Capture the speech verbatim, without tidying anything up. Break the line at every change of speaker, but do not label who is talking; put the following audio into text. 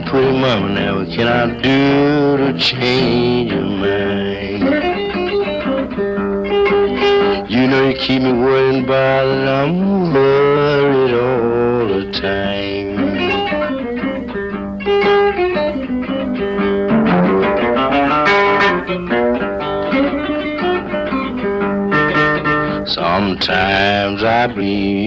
pretty mama, now what can I do to change your mind? You know you keep me worrying about it, I'm worried all the time. Sometimes I believe